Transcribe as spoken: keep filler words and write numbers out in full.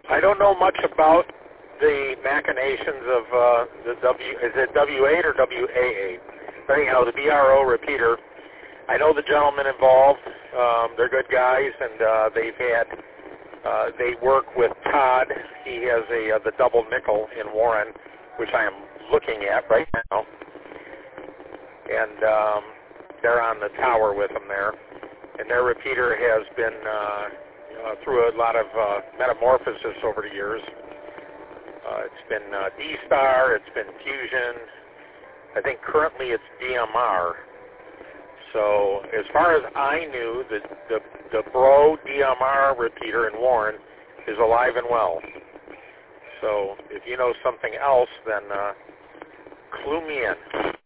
I don't know much about the machinations of uh, the W. Is it W eight or W A eight? But anyhow, the B R O repeater. I know the gentlemen involved. Um, they're good guys, and uh, they've had. Uh, they work with Todd. He has a uh, the double nickel in Warren, which I am looking at right now, and um, they're on the tower with them there. And their repeater has been uh, uh, through a lot of uh, metamorphosis over the years. Uh, it's been uh, D-Star, it's been Fusion. I think currently it's D M R. So as far as I knew, the, the, the Bro D M R repeater in Warren is alive and well. So if you know something else, then uh, clue me in.